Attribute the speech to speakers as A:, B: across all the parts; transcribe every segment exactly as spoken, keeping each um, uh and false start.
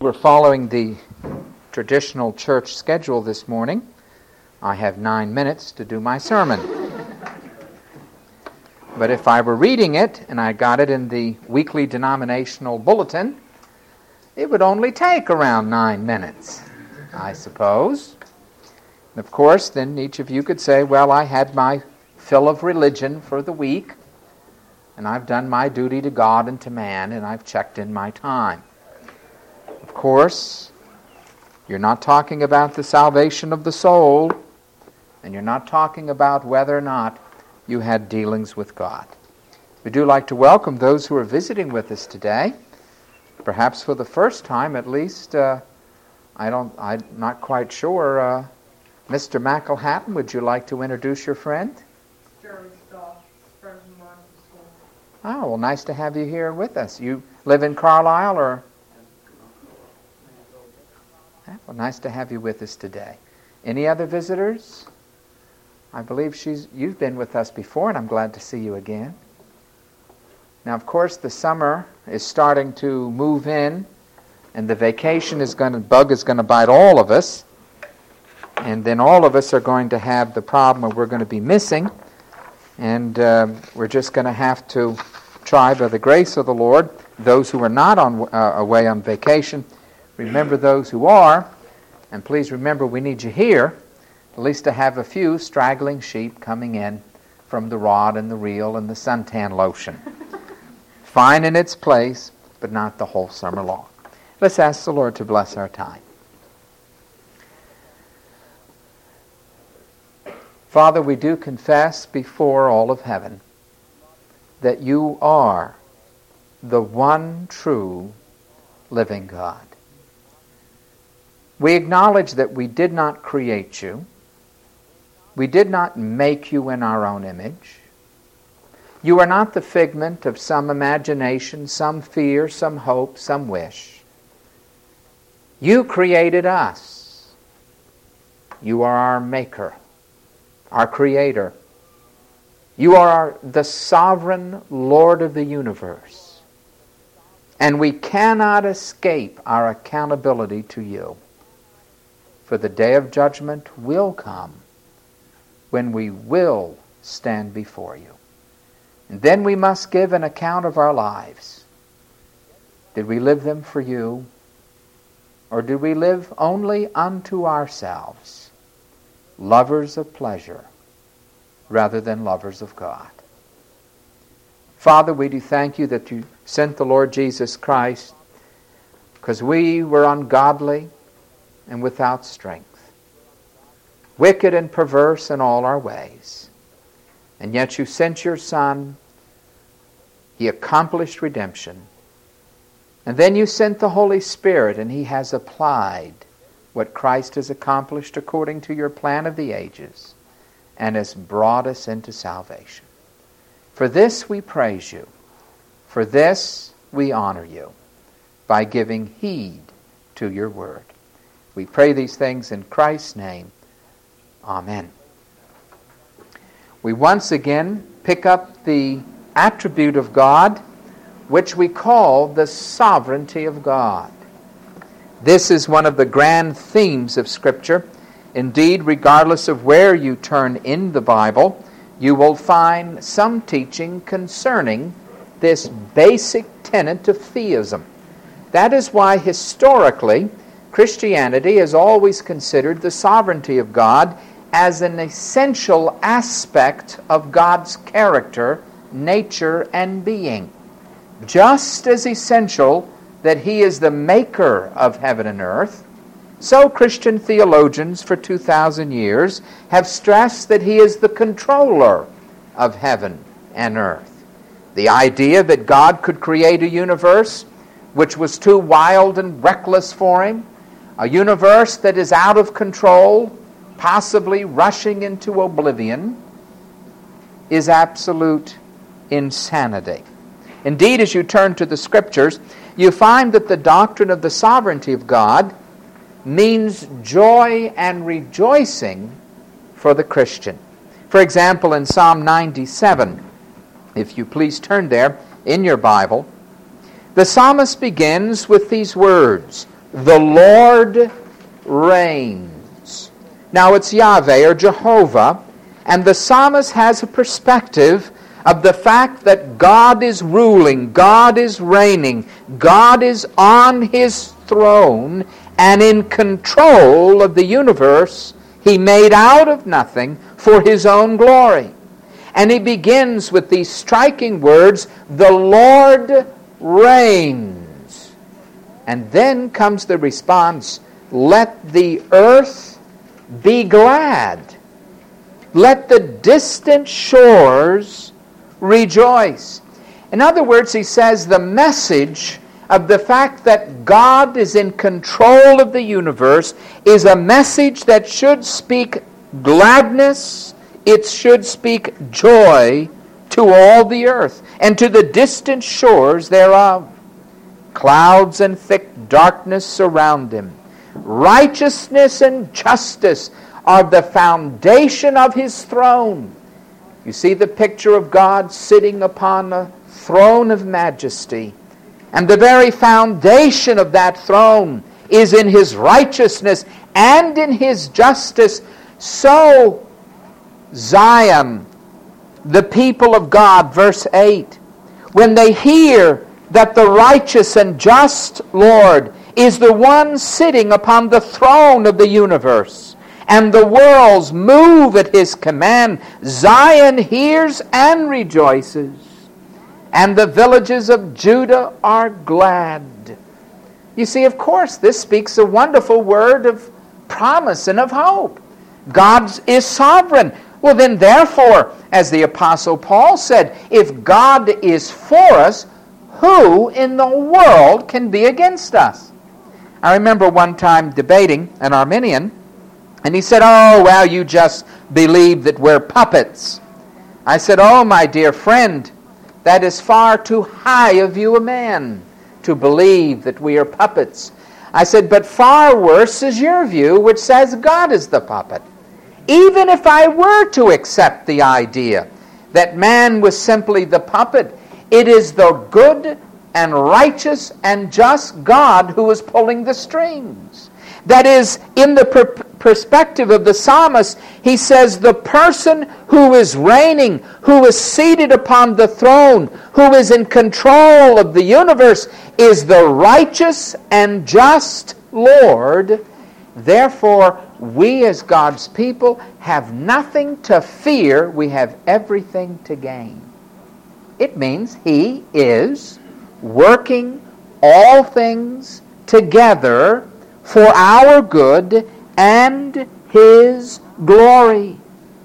A: we're following the traditional church schedule this morning, I have nine minutes to do my sermon. But if I were reading it, and I got it in the weekly denominational bulletin, it would only take around nine minutes, I suppose. And of course, then each of you could say, well, I had my fill of religion for the week, and I've done my duty to God and to man, and I've checked in my time. Of course, you're not talking about the salvation of the soul, and you're not talking about whether or not you had dealings with God. We do like to welcome those who are visiting with us today, perhaps for the first time at least. Uh, I don't, I'm not quite sure. Uh, Mister McElhatton, would you like to introduce your friend?
B: Jerry Stock, friend of mine from school.
A: Oh, well, nice to have you here with us. You live in Carlisle, or? Well, nice to have you with us today. Any other visitors? I believe she's. You've been with us before, and I'm glad to see you again. Now, of course, the summer is starting to move in, and the vacation is going to, bug is going to bite all of us, and then all of us are going to have the problem of we're going to be missing, and uh, we're just going to have to try, by the grace of the Lord, those who are not on uh, away on vacation, remember those who are, and please remember we need you here, at least to have a few straggling sheep coming in from the rod and the reel and the suntan lotion. Fine in its place, but not the whole summer long. Let's ask the Lord to bless our time. Father, we do confess before all of heaven that you are the one true living God. We acknowledge that we did not create you. We did not make you in our own image. You are not the figment of some imagination, some fear, some hope, some wish. You created us. You are our maker, our creator. You are our, the sovereign Lord of the universe. And we cannot escape our accountability to you. For the day of judgment will come when we will stand before you. And then we must give an account of our lives. Did we live them for you? Or did we live only unto ourselves, lovers of pleasure rather than lovers of God? Father, we do thank you that you sent the Lord Jesus Christ because we were ungodly and without strength, wicked and perverse in all our ways. And yet you sent your Son. He accomplished redemption. And then you sent the Holy Spirit, and he has applied what Christ has accomplished according to your plan of the ages and has brought us into salvation. For this we praise you. For this we honor you by giving heed to your word. We pray these things in Christ's name. Amen. We once again pick up the attribute of God, which we call the sovereignty of God. This is one of the grand themes of Scripture. Indeed, regardless of where you turn in the Bible, you will find some teaching concerning this basic tenet of theism. That is why historically Christianity has always considered the sovereignty of God as an essential aspect of God's character, nature, and being. Just as essential that he is the maker of heaven and earth, so Christian theologians for two thousand years have stressed that he is the controller of heaven and earth. The idea that God could create a universe which was too wild and reckless for him, a universe that is out of control, possibly rushing into oblivion, is absolute insanity. Indeed, as you turn to the Scriptures, you find that the doctrine of the sovereignty of God means joy and rejoicing for the Christian. For example, in Psalm ninety-seven, if you please turn there in your Bible, the psalmist begins with these words, The Lord reigns. Now it's Yahweh or Jehovah, and the psalmist has a perspective of the fact that God is ruling, God is reigning, God is on His throne and in control of the universe He made out of nothing for His own glory. And he begins with these striking words, the Lord reigns. And then comes the response, let the earth be glad. Let the distant shores rejoice. In other words, he says the message of the fact that God is in control of the universe is a message that should speak gladness, it should speak joy to all the earth and to the distant shores thereof. Clouds and thick darkness surround him. Righteousness and justice are the foundation of his throne. You see the picture of God sitting upon a throne of majesty. And the very foundation of that throne is in his righteousness and in his justice. So Zion, the people of God, verse eight, when they hear that the righteous and just Lord is the one sitting upon the throne of the universe, and the worlds move at his command, Zion hears and rejoices, and the villages of Judah are glad. You see, of course, this speaks a wonderful word of promise and of hope. God is sovereign. Well, then, therefore, as the Apostle Paul said, if God is for us, who in the world can be against us? I remember one time debating an Arminian, and he said, oh, well, you just believe that we're puppets. I said, oh, my dear friend, that is far too high a view of man to believe that we are puppets. I said, but far worse is your view, which says God is the puppet. Even if I were to accept the idea that man was simply the puppet, it is the good and righteous and just God who is pulling the strings. That is, in the per- perspective of the psalmist, he says the person who is reigning, who is seated upon the throne, who is in control of the universe, is the righteous and just Lord. Therefore, we as God's people have nothing to fear. We have everything to gain. It means He is working all things together for our good and His glory.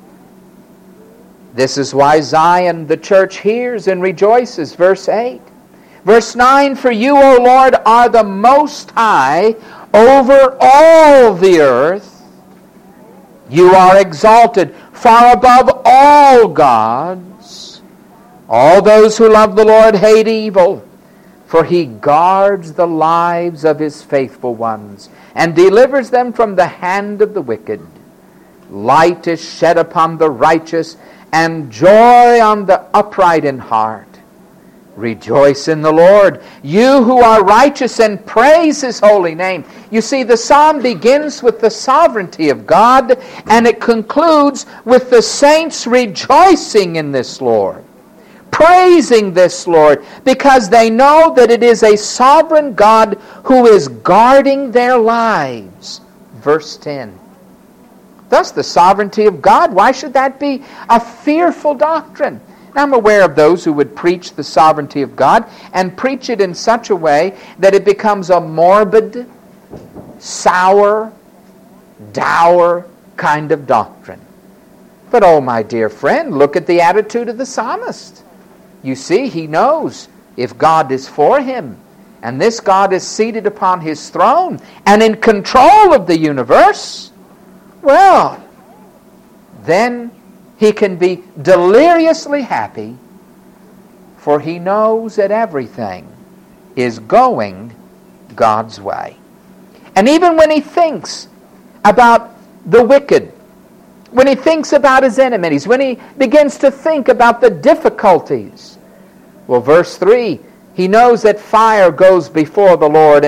A: This is why Zion, the church, hears and rejoices. Verse eight. Verse nine, for you, O Lord, are the Most High over all the earth. You are exalted far above all gods. All those who love the Lord hate evil, for He guards the lives of His faithful ones and delivers them from the hand of the wicked. Light is shed upon the righteous and joy on the upright in heart. Rejoice in the Lord, you who are righteous, and praise His holy name. You see, the psalm begins with the sovereignty of God, and it concludes with the saints rejoicing in this Lord, praising this Lord, because they know that it is a sovereign God who is guarding their lives. Verse ten. Thus, the sovereignty of God, why should that be a fearful doctrine? Now, I'm aware of those who would preach the sovereignty of God and preach it in such a way that it becomes a morbid, sour, dour kind of doctrine. But, oh, my dear friend, look at the attitude of the psalmist. You see, he knows if God is for him, and this God is seated upon His throne and in control of the universe, well, then he can be deliriously happy, for he knows that everything is going God's way. And even when he thinks about the wicked, when he thinks about his enemies, when he begins to think about the difficulties, well, verse three, he knows that fire goes before the Lord, and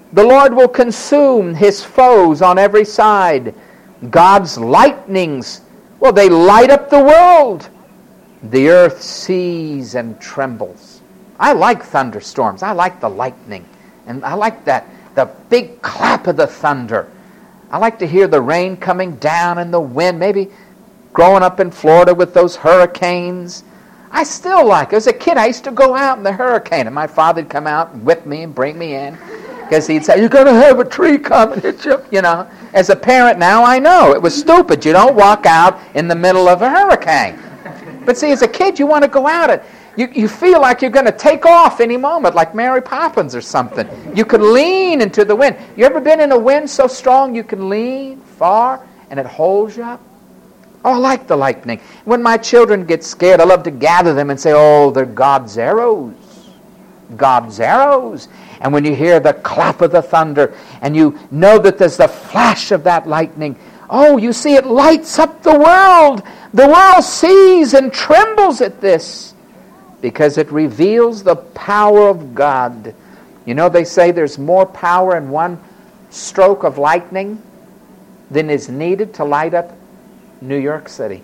A: The Lord will consume his foes on every side. God's lightnings, well, they light up the world. The earth sees and trembles. I like thunderstorms. I like the lightning. And I like that, the big clap of the thunder. I like to hear the rain coming down and the wind. Maybe growing up in Florida with those hurricanes. I still like it. As a kid, I used to go out in the hurricane, and my father would come out and whip me and bring me in. Because he'd say, you're going to have a tree come and hit you. You know, as a parent now, I know. It was stupid. You don't walk out in the middle of a hurricane. But see, as a kid, you want to go out and you, you feel like you're going to take off any moment, like Mary Poppins or something. You can lean into the wind. You ever been in a wind so strong you can lean far and it holds you up? Oh, I like the lightning. When my children get scared, I love to gather them and say, oh, they're God's arrows. God's arrows. And when you hear the clap of the thunder and you know that there's the flash of that lightning, oh, you see it lights up the world. The world sees and trembles at this because it reveals the power of God. You know, they say there's more power in one stroke of lightning than is needed to light up New York City.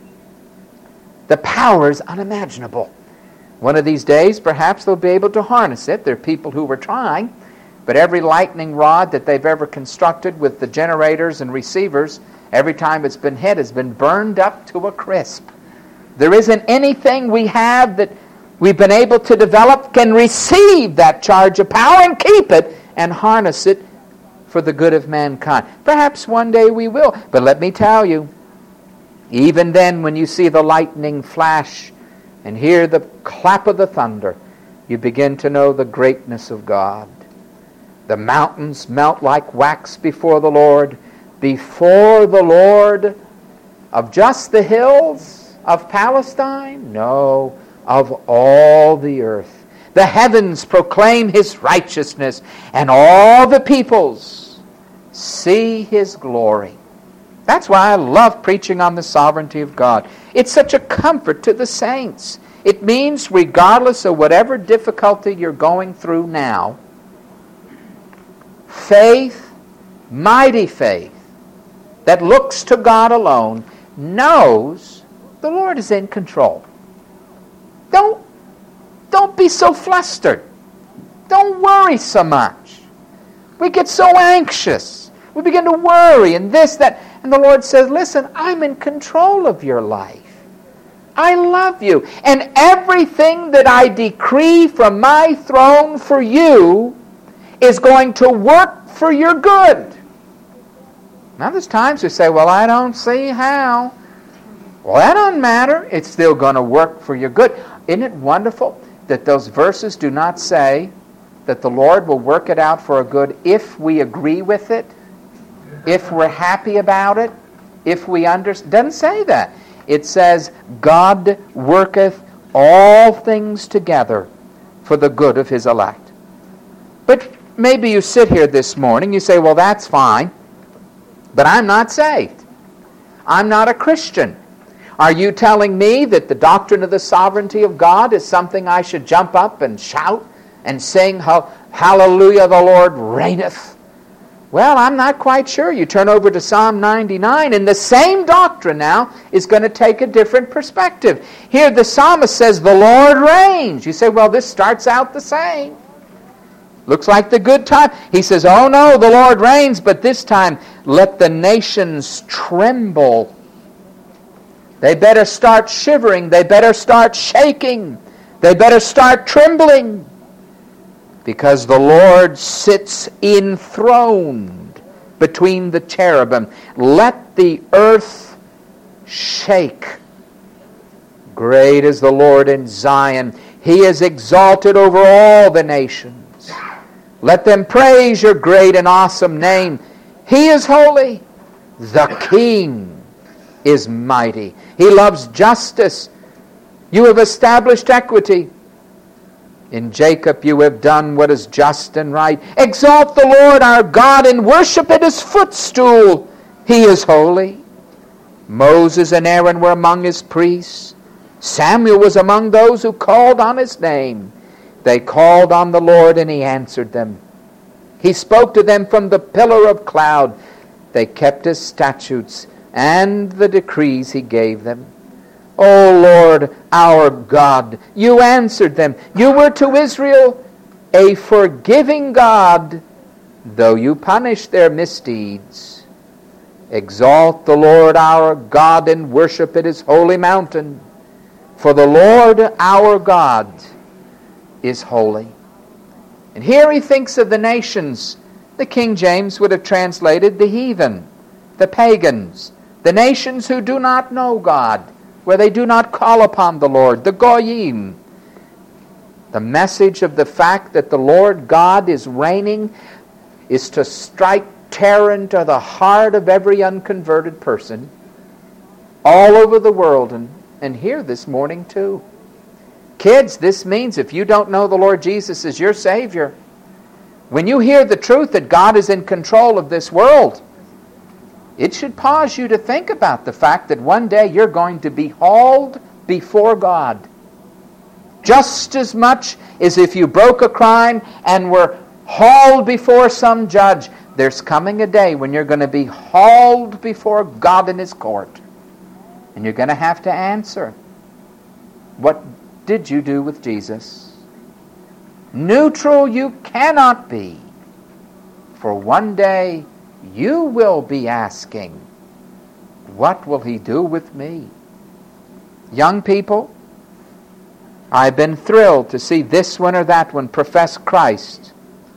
A: The power is unimaginable. One of these days, perhaps they'll be able to harness it. There are people who were trying, but every lightning rod that they've ever constructed with the generators and receivers, every time it's been hit, has been burned up to a crisp. There isn't anything we have that we've been able to develop can receive that charge of power and keep it and harness it for the good of mankind. Perhaps one day we will, but let me tell you, even then when you see the lightning flash and hear the clap of the thunder, you begin to know the greatness of God. The mountains melt like wax before the Lord, before the Lord of just the hills of Palestine? No, of all the earth. The heavens proclaim his righteousness, and all the peoples see his glory. That's why I love preaching on the sovereignty of God. It's such a comfort to the saints. It means regardless of whatever difficulty you're going through now, faith, mighty faith, that looks to God alone, knows the Lord is in control. Don't, don't be so flustered. Don't worry so much. We get so anxious. We begin to worry and this, that. And the Lord says, listen, I'm in control of your life. I love you. And everything that I decree from my throne for you is going to work for your good. Now there's times we say, well, I don't see how. Well, that doesn't matter. It's still going to work for your good. Isn't it wonderful that those verses do not say that the Lord will work it out for our good if we agree with it, if we're happy about it, if we understand? It doesn't say that. It says, God worketh all things together for the good of his elect. But maybe you sit here this morning, you say, well, that's fine, but I'm not saved. I'm not a Christian. Are you telling me that the doctrine of the sovereignty of God is something I should jump up and shout and sing, hallelujah, the Lord reigneth? Well, I'm not quite sure. You turn over to Psalm ninety-nine, and the same doctrine now is going to take a different perspective. Here the psalmist says, the Lord reigns. You say, well, this starts out the same. Looks like the good time. He says, oh no, the Lord reigns, but this time let the nations tremble. They better start shivering. They better start shaking. They better start trembling. Because the Lord sits enthroned between the cherubim. Let the earth shake. Great is the Lord in Zion. He is exalted over all the nations. Let them praise your great and awesome name. He is holy. The King is mighty. He loves justice. You have established equity. In Jacob you have done what is just and right. Exalt the Lord our God and worship at his footstool. He is holy. Moses and Aaron were among his priests. Samuel was among those who called on his name. They called on the Lord and he answered them. He spoke to them from the pillar of cloud. They kept his statutes and the decrees he gave them. O Lord, our God, you answered them. You were to Israel a forgiving God, though you punished their misdeeds. Exalt the Lord our God and worship at his holy mountain. For the Lord our God is holy. And here he thinks of the nations. The King James would have translated the heathen, the pagans, the nations who do not know God, where they do not call upon the Lord, the goyim. The message of the fact that the Lord God is reigning is to strike terror into the heart of every unconverted person all over the world, and, and here this morning too. Kids, this means if you don't know the Lord Jesus as your Savior, when you hear the truth that God is in control of this world, it should cause you to think about the fact that one day you're going to be hauled before God. Just as much as if you broke a crime and were hauled before some judge, there's coming a day when you're going to be hauled before God in his court. And you're going to have to answer, what did you do with Jesus? Neutral you cannot be, for one day you will be asking, what will he do with me? Young people, I've been thrilled to see this one or that one profess Christ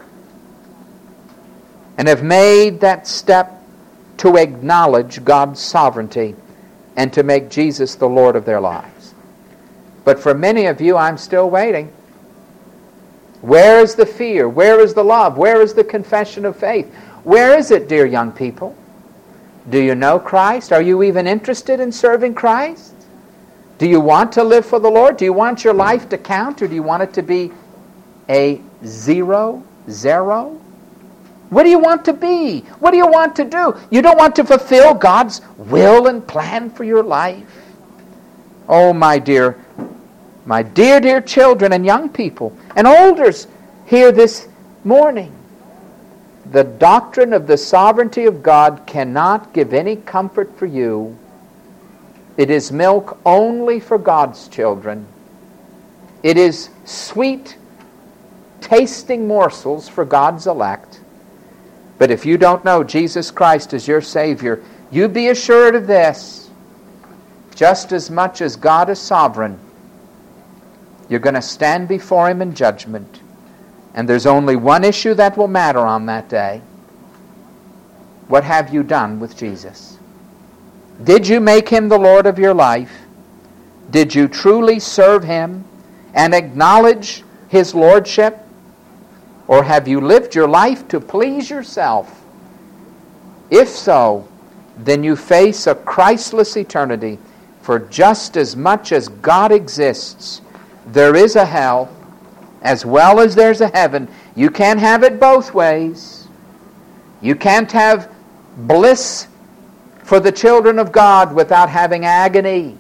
A: and have made that step to acknowledge God's sovereignty and to make Jesus the Lord of their lives. But for many of you, I'm still waiting. Where is the fear? Where is the love? Where is the confession of faith? Where is it, dear young people? Do you know Christ? Are you even interested in serving Christ? Do you want to live for the Lord? Do you want your life to count, or do you want it to be a zero, zero? What do you want to be? What do you want to do? You don't want to fulfill God's will and plan for your life? Oh, my dear, my dear, dear children and young people and olders here this morning, the doctrine of the sovereignty of God cannot give any comfort for you. It is milk only for God's children. It is sweet, tasting morsels for God's elect. But if you don't know Jesus Christ as your Savior, you be assured of this. Just as much as God is sovereign, you're going to stand before him in judgment. And there's only one issue that will matter on that day. What have you done with Jesus? Did you make him the Lord of your life? Did you truly serve him and acknowledge his lordship? Or have you lived your life to please yourself? If so, then you face a Christless eternity. For just as much as God exists, there is a hell, as well as there's a heaven. You can't have it both ways. You can't have bliss for the children of God without having agony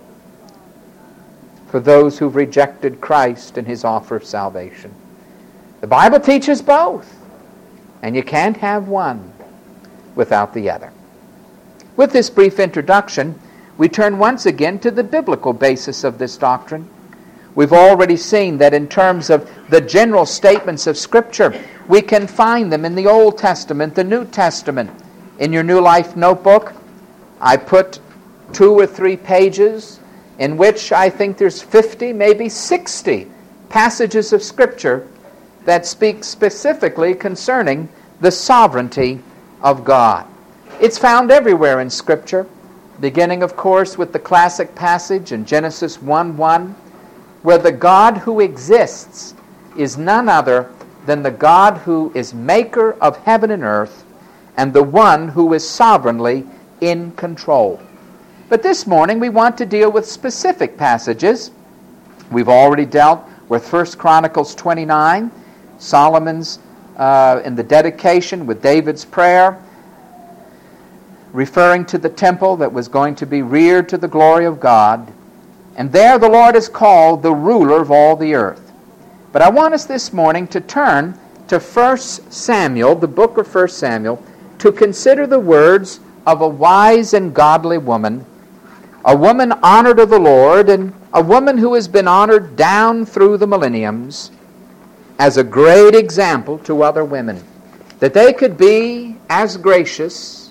A: for those who've rejected Christ and his offer of salvation. The Bible teaches both, and you can't have one without the other. With this brief introduction, we turn once again to the biblical basis of this doctrine. We've already seen that in terms of the general statements of Scripture, we can find them in the Old Testament, the New Testament. In your New Life notebook, I put two or three pages in which I think there's fifty, maybe sixty passages of Scripture that speak specifically concerning the sovereignty of God. It's found everywhere in Scripture, beginning, of course, with the classic passage in Genesis one one, where the God who exists is none other than the God who is maker of heaven and earth and the one who is sovereignly in control. But this morning we want to deal with specific passages. We've already dealt with First Chronicles twenty-nine, Solomon's uh, in the dedication with David's prayer, referring to the temple that was going to be reared to the glory of God. And there the Lord is called the ruler of all the earth. But I want us this morning to turn to First Samuel, the book of First Samuel, to consider the words of a wise and godly woman, a woman honored of the Lord, and a woman who has been honored down through the millenniums as a great example to other women, that they could be as gracious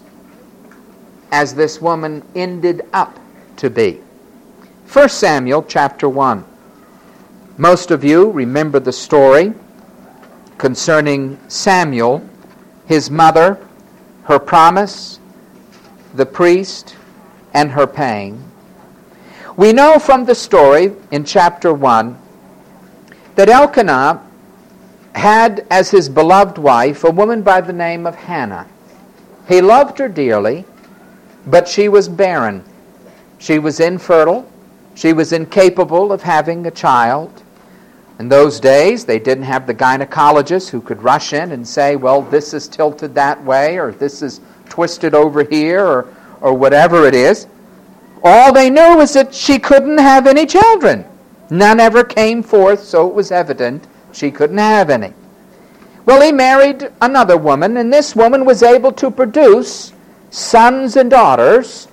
A: as this woman ended up to be. First Samuel chapter one. Most of you remember the story concerning Samuel, his mother, her promise, the priest, and her pain. We know from the story in chapter one that Elkanah had as his beloved wife a woman by the name of Hannah. He loved her dearly, but she was barren. She was infertile. She was incapable of having a child. In those days, they didn't have the gynecologist who could rush in and say, well, this is tilted that way, or this is twisted over here, or, or whatever it is. All they knew was that she couldn't have any children. None ever came forth, so it was evident she couldn't have any. Well, he married another woman, and this woman was able to produce sons and daughters.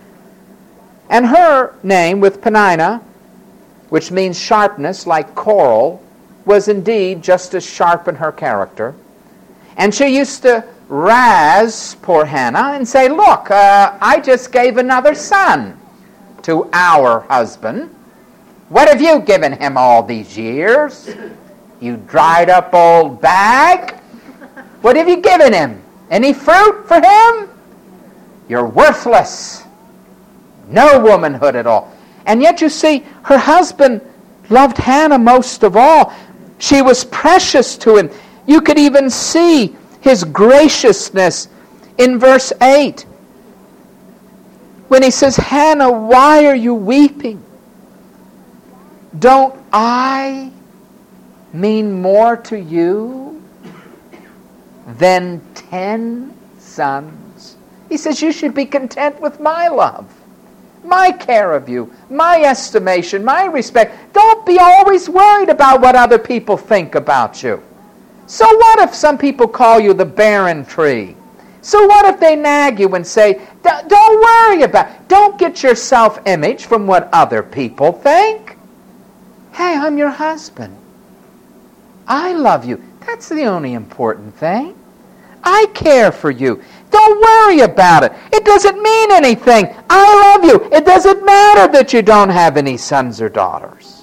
A: And her name, with Peninnah, which means sharpness, like coral, was indeed just as sharp in her character. And she used to razz poor Hannah and say, look, uh, I just gave another son to our husband. What have you given him all these years? You dried up old bag. What have you given him? Any fruit for him? You're worthless. No womanhood at all. And yet you see, her husband loved Hannah most of all. She was precious to him. You could even see his graciousness in verse eight. When he says, Hannah, why are you weeping? Don't I mean more to you than ten sons? He says, you should be content with my love, my care of you, my estimation, my respect. Don't be always worried about what other people think about you. So what if some people call you the barren tree? So what if they nag you and say, don't worry about it. Don't get your self-image from what other people think. Hey, I'm your husband. I love you. That's the only important thing. I care for you. Don't worry about it. It doesn't mean anything. I love you. It doesn't matter that you don't have any sons or daughters.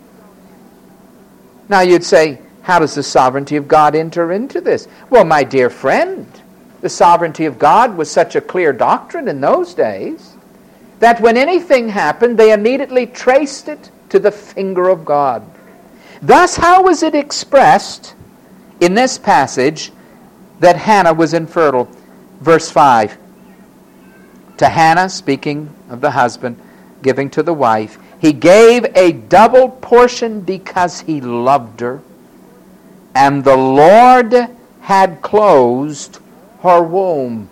A: Now you'd say, how does the sovereignty of God enter into this? Well, my dear friend, the sovereignty of God was such a clear doctrine in those days that when anything happened, they immediately traced it to the finger of God. Thus, how was it expressed in this passage that Hannah was infertile? Verse five. To Hannah, speaking of the husband, giving to the wife, he gave a double portion because he loved her, and the Lord had closed her womb.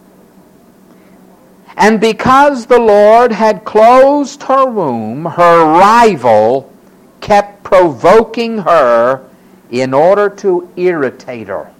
A: And because the Lord had closed her womb, her rival kept provoking her in order to irritate her.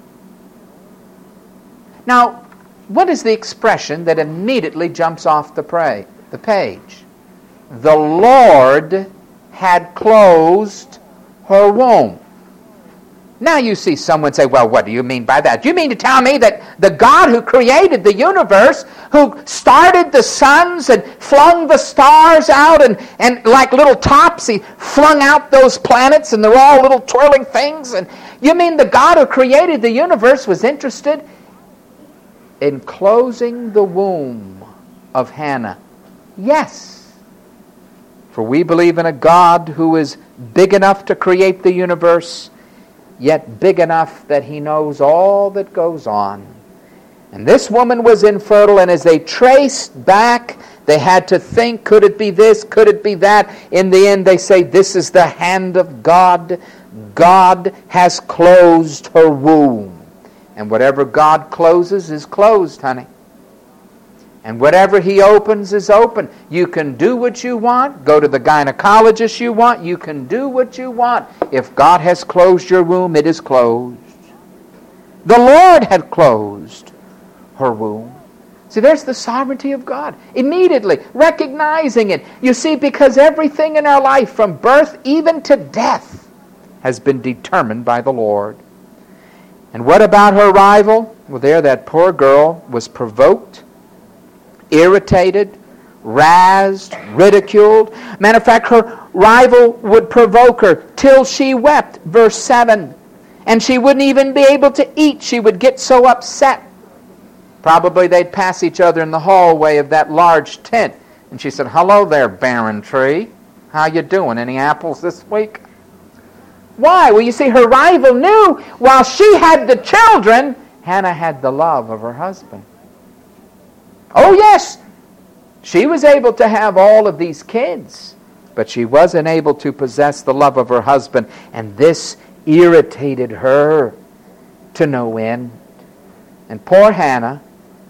A: Now, what is the expression that immediately jumps off the pray, the page? The Lord had closed her womb. Now you see someone say, well, what do you mean by that? Do you mean to tell me that the God who created the universe, who started the suns and flung the stars out and, and like little tops, he flung out those planets and they're all little twirling things? And you mean the God who created the universe was interested in closing the womb of Hannah? Yes. For we believe in a God who is big enough to create the universe, yet big enough that he knows all that goes on. And this woman was infertile, and as they traced back, they had to think, could it be this, could it be that? In the end, they say, this is the hand of God. God has closed her womb. And whatever God closes is closed, honey. And whatever he opens is open. You can do what you want. Go to the gynecologist you want. You can do what you want. If God has closed your womb, it is closed. The Lord had closed her womb. See, there's the sovereignty of God. Immediately, recognizing it. You see, because everything in our life, from birth even to death, has been determined by the Lord. And what about her rival? Well, there that poor girl was provoked, irritated, razzed, ridiculed. Matter of fact, her rival would provoke her till she wept. Verse seven. And she wouldn't even be able to eat. She would get so upset. Probably they'd pass each other in the hallway of that large tent. And she said, "Hello there, barren tree. How you doing? Any apples this week?" Why? Well, you see, her rival knew while she had the children, Hannah had the love of her husband. Oh, yes, she was able to have all of these kids, but she wasn't able to possess the love of her husband, and this irritated her to no end. And poor Hannah,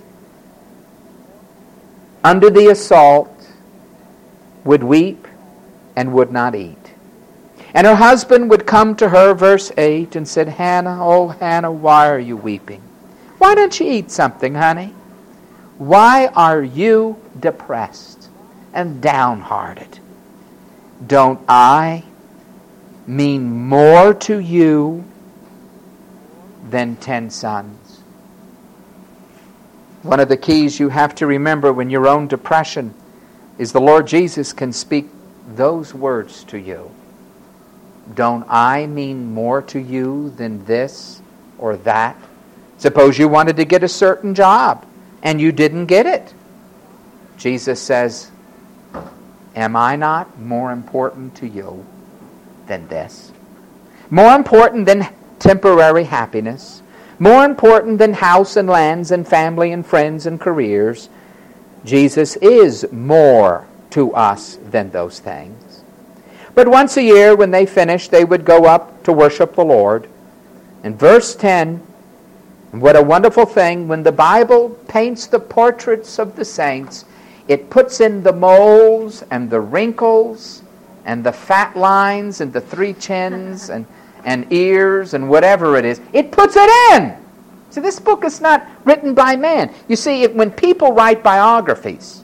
A: under the assault, would weep and would not eat. And her husband would come to her, verse eight, and said, "Hannah, oh Hannah, why are you weeping? Why don't you eat something, honey? Why are you depressed and downhearted? Don't I mean more to you than ten sons?" One of the keys you have to remember when your own depression is the Lord Jesus can speak those words to you. Don't I mean more to you than this or that? Suppose you wanted to get a certain job and you didn't get it. Jesus says, am I not more important to you than this? More important than temporary happiness? More important than house and lands and family and friends and careers? Jesus is more to us than those things. But once a year, when they finished, they would go up to worship the Lord. In verse ten, what a wonderful thing, when the Bible paints the portraits of the saints, it puts in the moles and the wrinkles and the fat lines and the three chins and, and ears and whatever it is. It puts it in. See, this book is not written by man. You see, if, when people write biographies,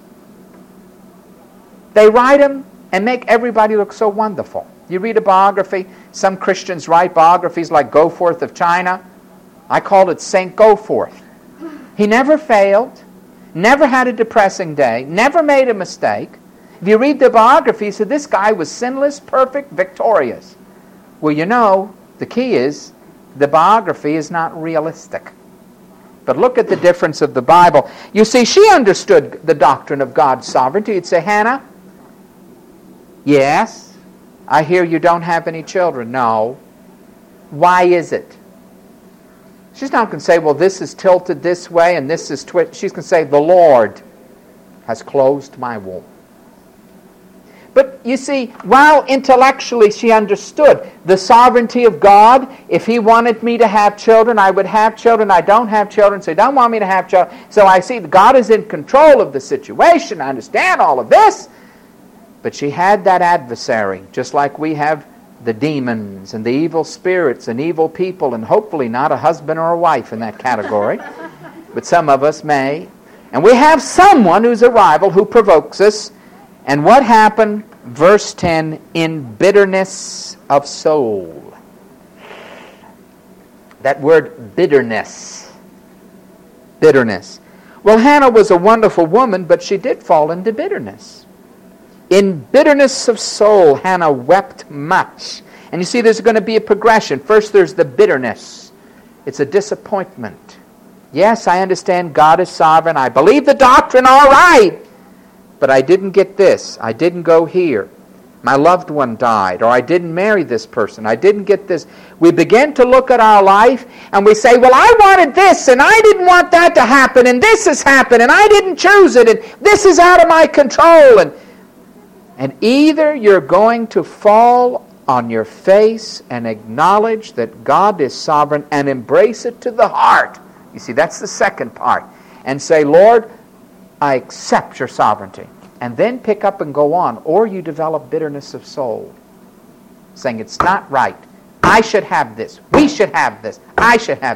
A: they write them and make everybody look so wonderful. You read a biography, some Christians write biographies like Goforth of China. I called it Saint Goforth. He never failed, never had a depressing day, never made a mistake. If you read the biography, you say this guy was sinless, perfect, victorious. Well, you know, the key is the biography is not realistic. But look at the difference of the Bible. You see, she understood the doctrine of God's sovereignty. You'd say, Hannah, yes, I hear you don't have any children. No. Why is it? She's not going to say, well, this is tilted this way and this is twisted. She's going to say, the Lord has closed my womb. But you see, while intellectually she understood the sovereignty of God, if He wanted me to have children, I would have children. I don't have children, so He don't want me to have children. So I see that God is in control of the situation. I understand all of this. But she had that adversary, just like we have the demons and the evil spirits and evil people, and hopefully not a husband or a wife in that category. But some of us may. And we have someone who's a rival who provokes us. And what happened? Verse ten, in bitterness of soul. That word bitterness. Bitterness. Well, Hannah was a wonderful woman, but she did fall into bitterness. In bitterness of soul, Hannah wept much. And you see, there's going to be a progression. First, there's the bitterness. It's a disappointment. Yes, I understand God is sovereign. I believe the doctrine, all right. But I didn't get this. I didn't go here. My loved one died. Or I didn't marry this person. I didn't get this. We begin to look at our life and we say, well, I wanted this and I didn't want that to happen and this has happened and I didn't choose it and this is out of my control. And, and either you're going to fall on your face and acknowledge that God is sovereign and embrace it to the heart. You see, that's the second part. And say, Lord, I accept your sovereignty. And then pick up and go on. Or you develop bitterness of soul. Saying it's not right. I should have this. We should have this. I should have this.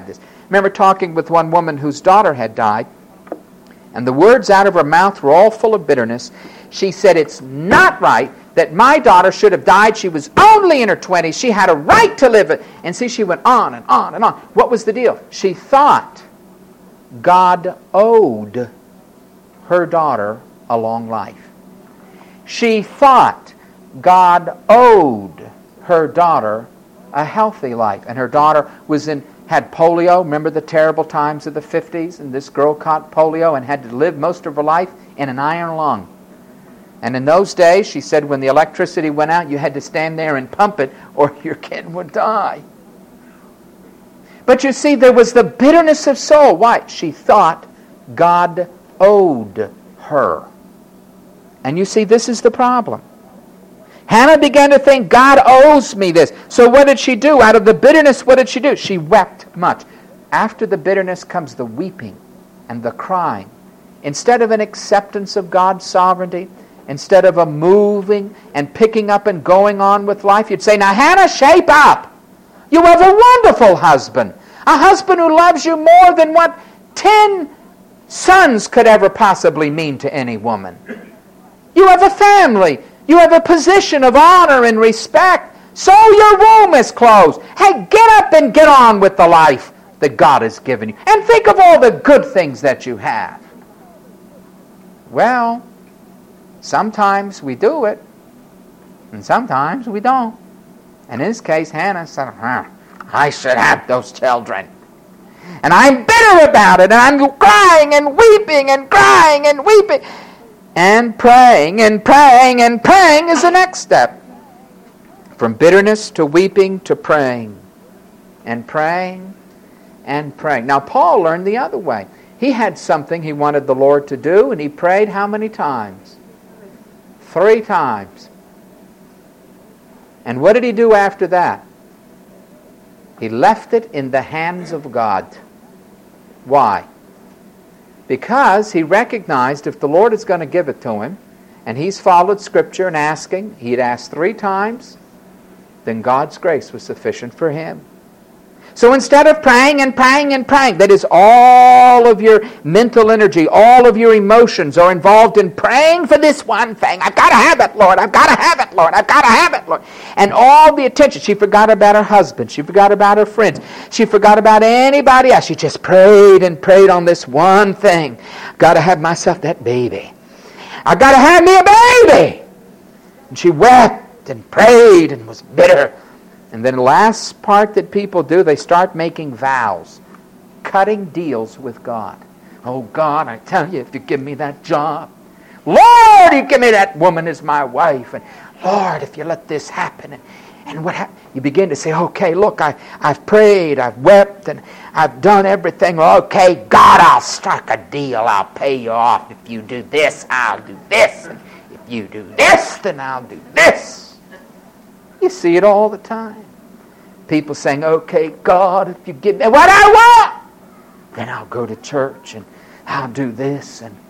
A: remember talking with one woman whose daughter had died, and the words out of her mouth were all full of bitterness. She said, it's not right that my daughter should have died. She was only in her twenties. She had a right to live it. And see, she went on and on and on. What was the deal? She thought God owed her daughter a long life. She thought God owed her daughter a healthy life. And her daughter was in had polio. Remember the terrible times of the fifties? And this girl caught polio and had to live most of her life in an iron lung. And in those days, she said, when the electricity went out, you had to stand there and pump it or your kid would die. But you see, there was the bitterness of soul. Why? She thought God owed her. And you see, this is the problem. Hannah began to think, God owes me this. So what did she do? Out of the bitterness, what did she do? She wept much. After the bitterness comes the weeping and the crying. Instead of an acceptance of God's sovereignty, instead of a moving and picking up and going on with life, you'd say, now Hannah, shape up. You have a wonderful husband. A husband who loves you more than what ten sons could ever possibly mean to any woman. You have a family. You have a position of honor and respect. So your womb is closed. Hey, get up and get on with the life that God has given you. And think of all the good things that you have. Well, sometimes we do it, and sometimes we don't. And in this case, Hannah said, huh, I should have those children. And I'm bitter about it, and I'm crying and weeping and crying and weeping. And praying and praying and praying is the next step. From bitterness to weeping to praying. And praying and praying. Now, Paul learned the other way. He had something he wanted the Lord to do, and he prayed how many times? Three times. And what did he do after that? He left it in the hands of God. Why? Because he recognized if the Lord is going to give it to him, and he's followed Scripture and asking, he'd asked three times, then God's grace was sufficient for him. So instead of praying and praying and praying, that is, all of your mental energy, all of your emotions are involved in praying for this one thing. I've got to have it, Lord. I've got to have it, Lord. I've got to have it, Lord. And all the attention. She forgot about her husband. She forgot about her friends. She forgot about anybody else. She just prayed and prayed on this one thing. I've got to have myself that baby. I've got to have me a baby. And she wept and prayed and was bitter. And then the last part that people do, they start making vows, cutting deals with God. Oh, God, I tell you, if you give me that job. Lord, you give me that woman as my wife. And Lord, if you let this happen. And, and what happened? You begin to say, okay, look, I, I've prayed, I've wept, and I've done everything. Okay, God, I'll strike a deal. I'll pay you off. If you do this, I'll do this. And if you do this, then I'll do this. You see it all the time. People saying, okay, God, if you give me what I want, then I'll go to church and I'll do this. And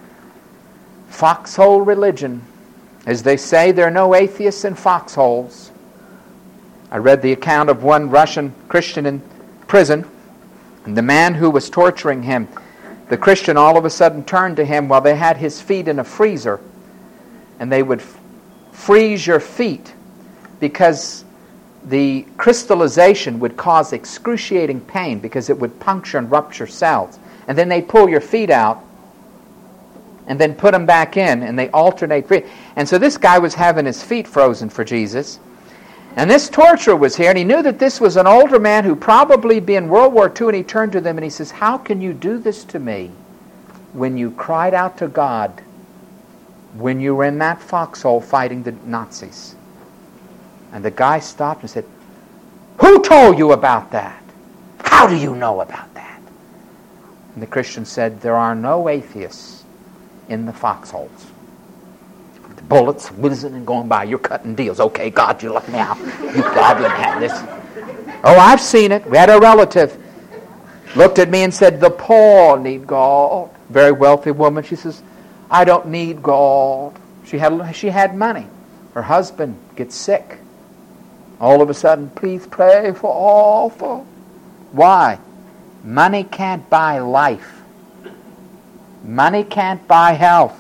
A: foxhole religion. As they say, there are no atheists in foxholes. I read the account of one Russian Christian in prison, and the man who was torturing him, the Christian all of a sudden turned to him while they had his feet in a freezer, and they would f- freeze your feet because the crystallization would cause excruciating pain because it would puncture and rupture cells. And then they pull your feet out and then put them back in, and they alternate free. And so this guy was having his feet frozen for Jesus. And this torturer was here, and he knew that this was an older man who probably be in World War Two, and he turned to them and he says, how can you do this to me when you cried out to God when you were in that foxhole fighting the Nazis? And the guy stopped and said, who told you about that? How do you know about that? And the Christian said, there are no atheists in the foxholes. The bullets whizzing and going by. You're cutting deals. Okay, God, you let me out. You, God, let me have this. Oh, I've seen it. We had a relative looked at me and said, the poor need gold. Very wealthy woman. She says, I don't need gold. She had, she had money. Her husband gets sick. All of a sudden, please pray for all for. Why? Money can't buy life. Money can't buy health.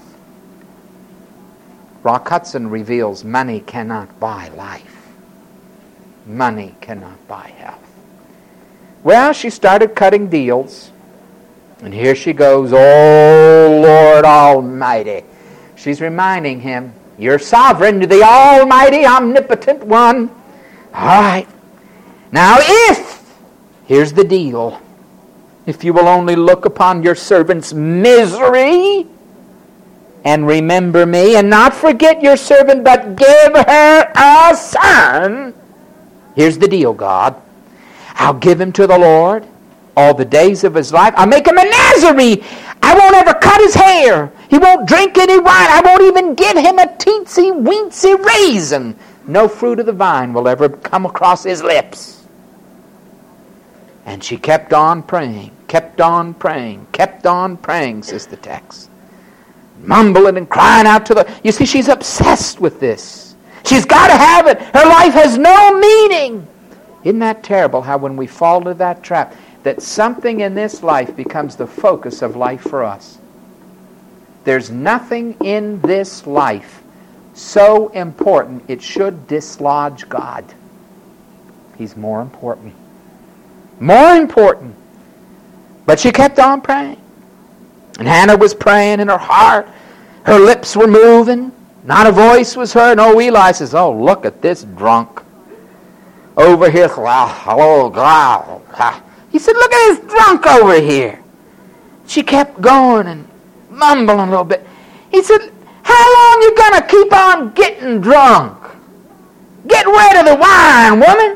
A: Rock Hudson reveals money cannot buy life. Money cannot buy health. Well, she started cutting deals. And here she goes, oh Lord Almighty. She's reminding him, you're sovereign, the Almighty, omnipotent one. All right. Now if, here's the deal, if you will only look upon your servant's misery and remember me and not forget your servant, but give her a son. Here's the deal, God. I'll give him to the Lord all the days of his life. I'll make him a Nazarene. I won't ever cut his hair. He won't drink any wine. I won't even give him a teensy weensy raisin. No fruit of the vine will ever come across his lips. And she kept on praying, kept on praying, kept on praying, says the text. Mumbling and crying out to the... You see, she's obsessed with this. She's got to have it. Her life has no meaning. Isn't that terrible how when we fall into that trap, that something in this life becomes the focus of life for us? There's nothing in this life so important it should dislodge God. He's more important. More important. But she kept on praying. And Hannah was praying in her heart. Her lips were moving. Not a voice was heard. And oh, Eli says, oh, look at this drunk. Over here. Hello, God. He said, look at this drunk over here. She kept going and mumbling a little bit. He said, how long you going to keep on getting drunk? Get rid of the wine, woman.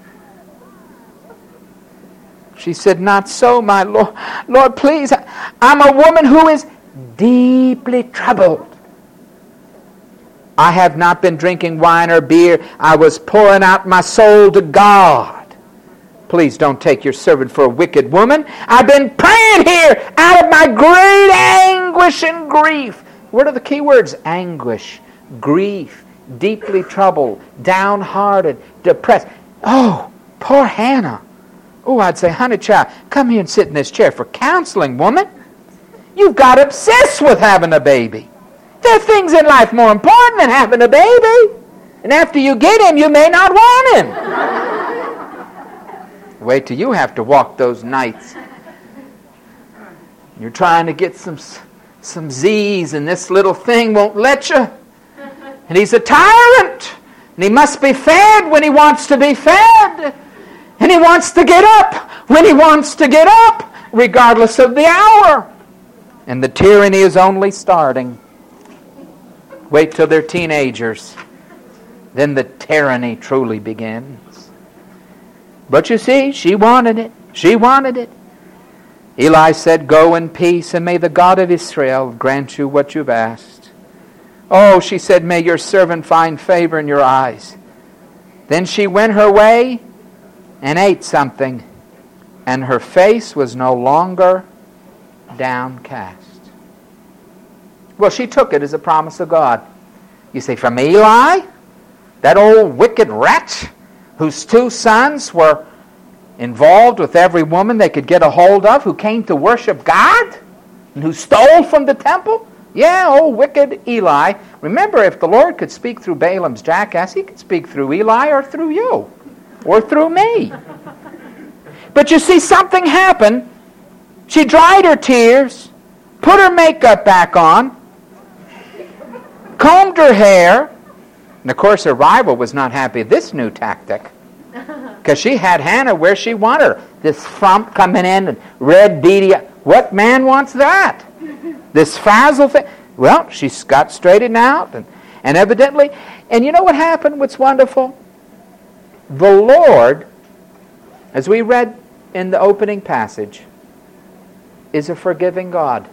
A: She said, not so, my Lord. Lord, please, I'm a woman who is deeply troubled. I have not been drinking wine or beer. I was pouring out my soul to God. Please don't take your servant for a wicked woman. I've been praying here out of my great anguish and grief. What are the key words? Anguish, grief, deeply troubled, downhearted, depressed. Oh, poor Hannah. Oh, I'd say, honey child, come here and sit in this chair for counseling, woman. You've got obsessed with having a baby. There are things in life more important than having a baby. And after you get him, you may not want him. Wait till you have to walk those nights. You're trying to get some, some Z's, and this little thing won't let you. And he's a tyrant. And he must be fed when he wants to be fed. And he wants to get up when he wants to get up, regardless of the hour. And the tyranny is only starting. Wait till they're teenagers. Then the tyranny truly begins. But you see, she wanted it. She wanted it. Eli said, go in peace, and may the God of Israel grant you what you've asked. Oh, she said, may your servant find favor in your eyes. Then she went her way and ate something, and her face was no longer downcast. Well, she took it as a promise of God. You say, from Eli? That old wicked wretch whose two sons were involved with every woman they could get a hold of, who came to worship God, and who stole from the temple? Yeah, old wicked Eli. Remember, if the Lord could speak through Balaam's jackass, he could speak through Eli or through you. Or through me. But you see, something happened. She dried her tears, put her makeup back on, combed her hair, and of course her rival was not happy with this new tactic, because she had Hannah where she wanted her. This frump coming in and red beady. What man wants that? This frazzle thing. Well, she got straightened out, and, and evidently, and you know what happened? What's wonderful? The Lord, as we read in the opening passage, is a forgiving God.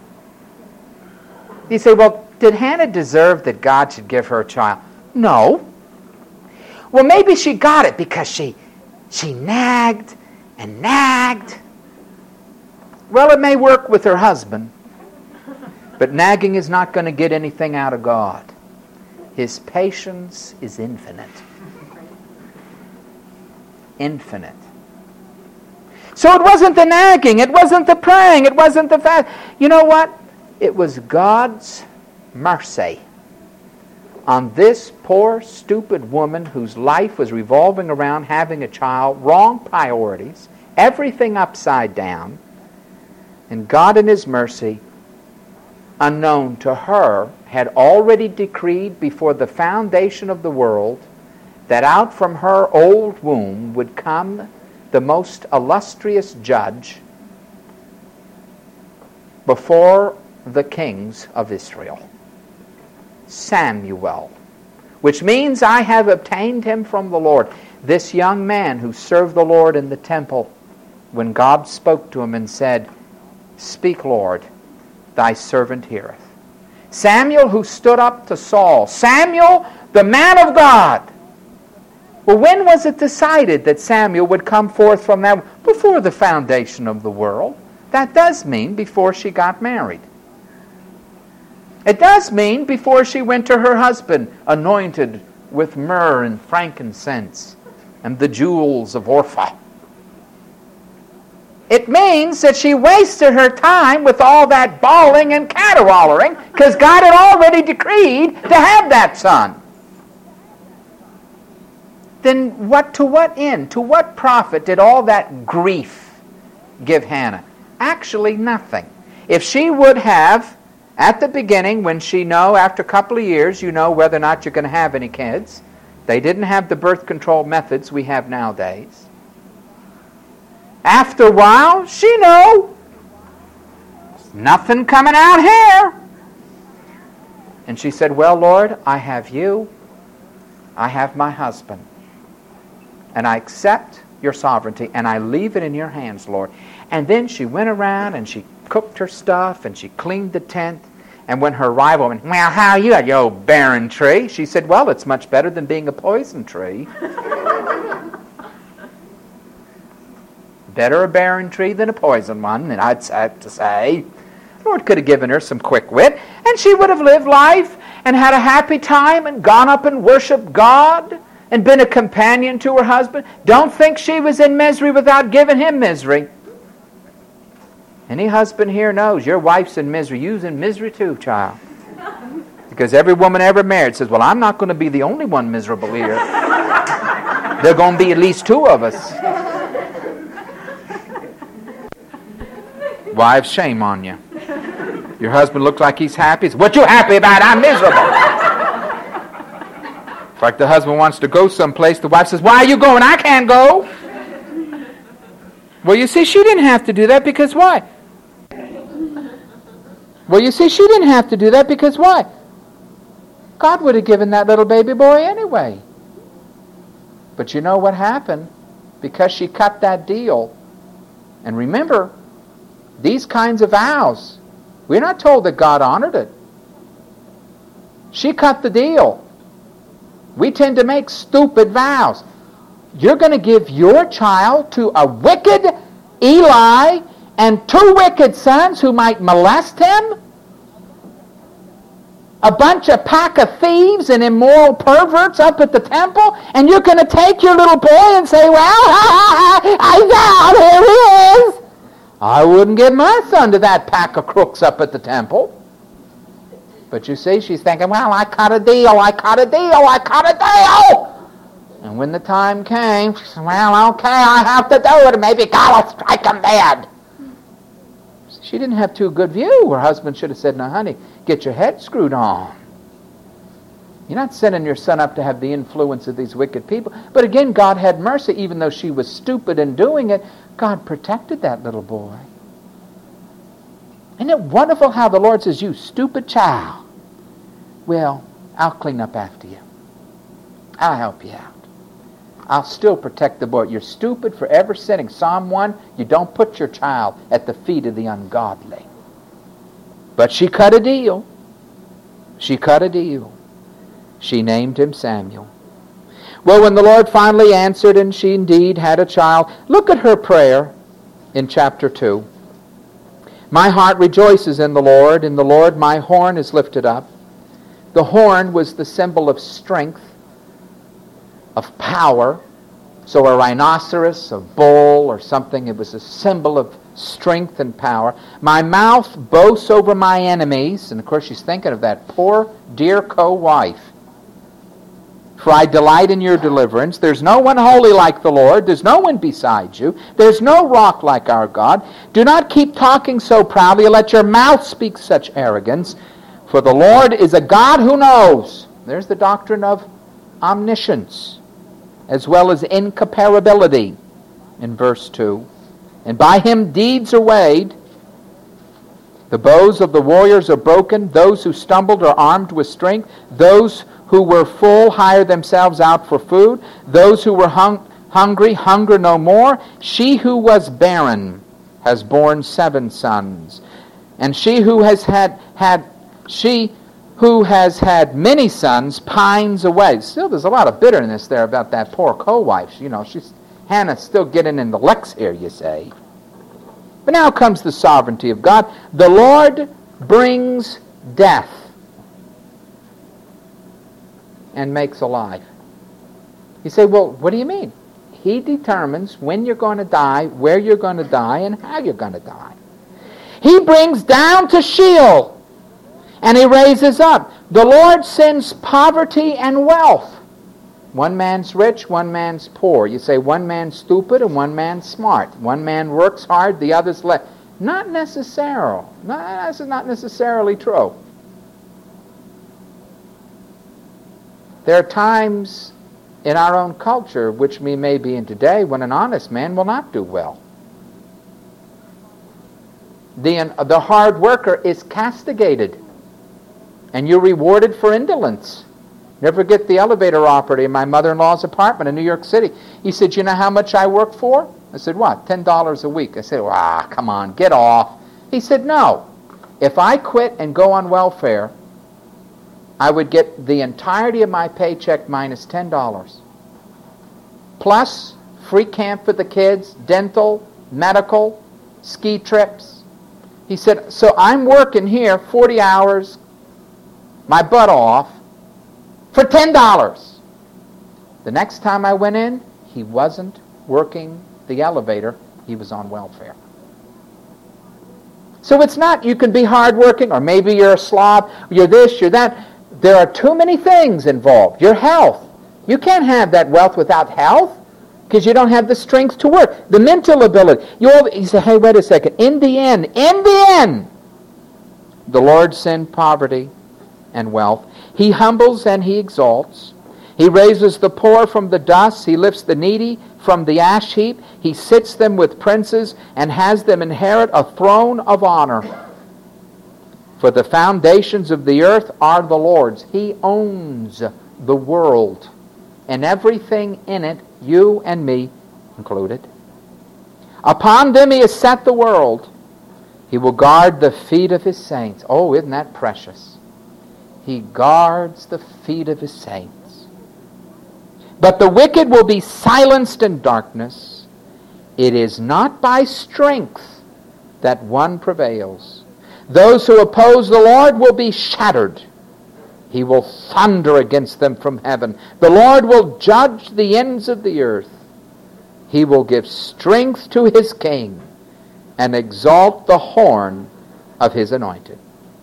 A: You say, well, did Hannah deserve that God should give her a child? No. Well, maybe she got it because she, she nagged and nagged. Well, it may work with her husband, but nagging is not going to get anything out of God. His patience is infinite. Infinite. So it wasn't the nagging, it wasn't the praying, it wasn't the fast. You know what? It was God's mercy on this poor, stupid woman whose life was revolving around having a child, wrong priorities, everything upside down. And God in His mercy, unknown to her, had already decreed before the foundation of the world that out from her old womb would come the most illustrious judge before the kings of Israel, Samuel, which means I have obtained him from the Lord. This young man who served the Lord in the temple, when God spoke to him and said, "Speak, Lord, thy servant heareth." Samuel who stood up to Saul. Samuel, the man of God. Well, when was it decided that Samuel would come forth from that? Before the foundation of the world. That does mean before she got married. It does mean before she went to her husband, anointed with myrrh and frankincense and the jewels of Orpah. It means that she wasted her time with all that bawling and caterwauling because God had already decreed to have that son. Then what to what end? To what profit did all that grief give Hannah? Actually nothing. If she would have, at the beginning, when she know, after a couple of years, you know whether or not you're going to have any kids. They didn't have the birth control methods we have nowadays. After a while, she know. Nothing coming out here. And she said, "Well, Lord, I have you. I have my husband. And I accept your sovereignty, and I leave it in your hands, Lord." And then she went around and she cooked her stuff and she cleaned the tent. And when her rival went, "Well, how you at, you old barren tree?" She said, "Well, it's much better than being a poison tree." Better a barren tree than a poison one, and I'd have to say. The Lord could have given her some quick wit, and she would have lived life and had a happy time and gone up and worshiped God and been a companion to her husband. Don't think she was in misery without giving him misery. Any husband here knows your wife's in misery. You's in misery too, child. Because every woman ever married says, "Well, I'm not going to be the only one miserable here. There are going to be at least two of us." Wives, shame on you. Your husband looks like he's happy. It's, "What you happy about? I'm miserable." It's like the husband wants to go someplace. The wife says, "Why are you going? I can't go." Well, you see, she didn't have to do that because why? Well, you see, she didn't have to do that because why? God would have given that little baby boy anyway. But you know what happened? Because she cut that deal. And remember, these kinds of vows, we're not told that God honored it. She cut the deal. We tend to make stupid vows. You're going to give your child to a wicked Eli and two wicked sons who might molest him? A bunch of pack of thieves and immoral perverts up at the temple? And you're going to take your little boy and say, "Well, I found, here he is." I wouldn't give my son to that pack of crooks up at the temple. But you see, she's thinking, "Well, I cut a deal, I cut a deal, I cut a deal." And when the time came, she said, "Well, okay, I have to do it. Maybe God will strike him dead." She didn't have too good view. Her husband should have said, "Now, honey, get your head screwed on. You're not sending your son up to have the influence of these wicked people." But again, God had mercy. Even though she was stupid in doing it, God protected that little boy. Isn't it wonderful how the Lord says, "You stupid child. Well, I'll clean up after you. I'll help you out. I'll still protect the boy. You're stupid for ever sinning." Psalm one, you don't put your child at the feet of the ungodly. But she cut a deal. She cut a deal. She named him Samuel. Well, when the Lord finally answered and she indeed had a child, look at her prayer in chapter two. "My heart rejoices in the Lord. In the Lord my horn is lifted up." The horn was the symbol of strength, of power, So a rhinoceros, a bull, or something, it was a symbol of strength and power. My mouth boasts over my enemies. And of course she's thinking of that poor, dear co-wife. For I delight in your deliverance. There's no one holy like the Lord. There's no one beside you. There's no rock like our God. Do not keep talking so proudly. Let your mouth speak such arrogance. For the Lord is a God who knows. There's the doctrine of omniscience, as well as incomparability in verse two. And by him deeds are weighed. The bows of the warriors are broken. Those who stumbled are armed with strength. Those who were full hire themselves out for food. Those who were hung, hungry hunger no more. She who was barren has borne seven sons. And she who has had, had she who has had many sons pines away. Still, there's a lot of bitterness there about that poor co-wife. You know, she's Hannah's still getting in the licks here, you say. But now comes the sovereignty of God. The Lord brings death and makes alive. You say, well, what do you mean? He determines when you're going to die, where you're going to die, and how you're going to die. He brings down to Sheol, and he raises up. The Lord sends poverty and wealth. One man's rich, one man's poor. You say one man's stupid and one man's smart. One man works hard, the other's less. Not necessarily. No, that's not necessarily true. There are times in our own culture, which we may be in today, when an honest man will not do well. The, the hard worker is castigated, and you're rewarded for indolence. Never forget the elevator operator in my mother-in-law's apartment in New York City. He said, you know how much I work for? I said, what? ten dollars a week. I said, ah, come on, get off. He said, no. If I quit and go on welfare, I would get the entirety of my paycheck minus ten dollars. Plus, free camp for the kids, dental, medical, ski trips. He said, so I'm working here forty hours, my butt off, for ten dollars. The next time I went in, he wasn't working the elevator. He was on welfare. So it's not you can be hardworking, or maybe you're a slob, you're this, you're that. There are too many things involved. Your health. You can't have that wealth without health because you don't have the strength to work. The mental ability. You, all, you say, hey, wait a second. In the end, in the end, the Lord sends poverty and wealth. He humbles and he exalts. He raises the poor from the dust. He lifts the needy from the ash heap. He sits them with princes and has them inherit a throne of honor. For the foundations of the earth are the Lord's. He owns the world and everything in it, you and me included. Upon them he has set the world. He will guard the feet of his saints. Oh, isn't that precious? He guards the feet of his saints. But the wicked will be silenced in darkness. It is not by strength that one prevails. Those who oppose the Lord will be shattered. He will thunder against them from heaven. The Lord will judge the ends of the earth. He will give strength to his king and exalt the horn of his anointed.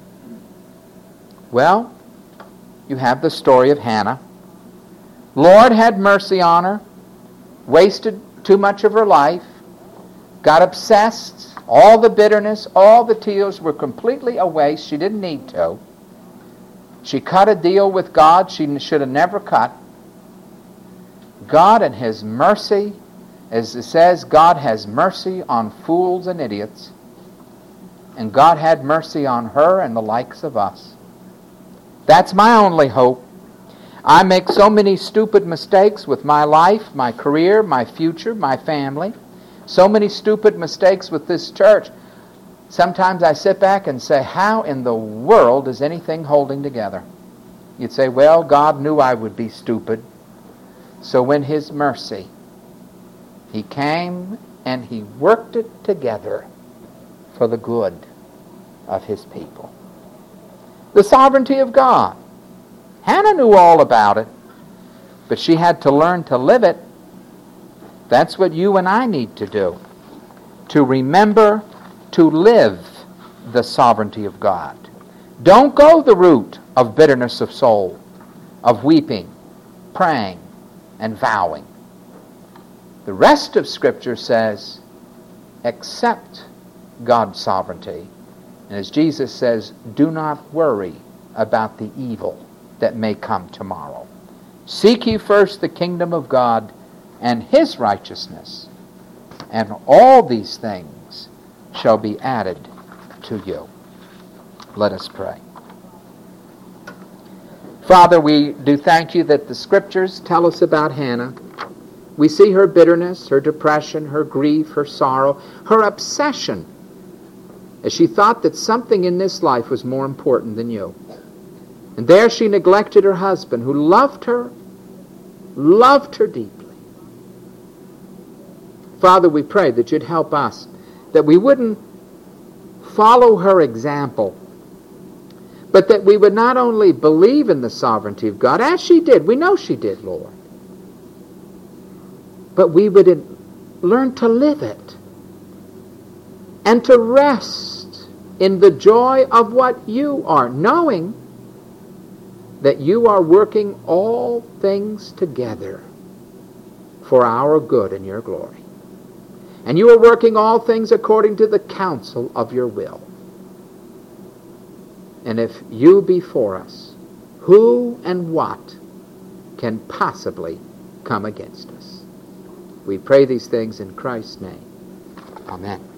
A: Well, you have the story of Hannah. Lord had mercy on her, wasted too much of her life, got obsessed. All the bitterness, all the tears were completely a waste. She didn't need to. She cut a deal with God she should have never cut. God in his mercy, as it says, God has mercy on fools and idiots. And God had mercy on her and the likes of us. That's my only hope. I make so many stupid mistakes with my life, my career, my future, my family. So many stupid mistakes with this church. Sometimes I sit back and say, how in the world is anything holding together? You'd say, well, God knew I would be stupid. So in his mercy, he came and he worked it together for the good of his people. The sovereignty of God. Hannah knew all about it, but she had to learn to live it. That's what you and I need to do. To remember to live the sovereignty of God. Don't go the route of bitterness of soul, of weeping, praying, and vowing. The rest of Scripture says, accept God's sovereignty. And as Jesus says, do not worry about the evil that may come tomorrow. Seek ye first the kingdom of God and His righteousness, and all these things shall be added to you. Let us pray. Father, we do thank you that the Scriptures tell us about Hannah. We see her bitterness, her depression, her grief, her sorrow, her obsession, as she thought that something in this life was more important than you. And there she neglected her husband, who loved her, loved her deeply. Father, we pray that you'd help us, that we wouldn't follow her example, but that we would not only believe in the sovereignty of God, as she did, we know she did, Lord, but we would learn to live it and to rest in the joy of what you are, knowing that you are working all things together for our good and your glory. And you are working all things according to the counsel of your will. And if you be for us, who and what can possibly come against us? We pray these things in Christ's name. Amen.